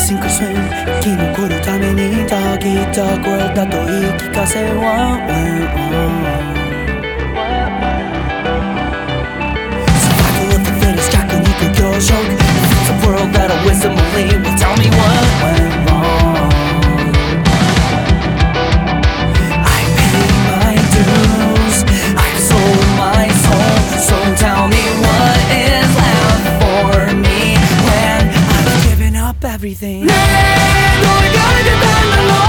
sink or swim 生き残るためにDog eat dog world だと言い聞かせ What went wrong Survival of the fittest 弱肉強食 It's a world that a wisdom will lead Well tell me what went wrong I paid my dues I've sold my soul So tell me what is left for me When I've given up everything 내 너의 가게 된 멜로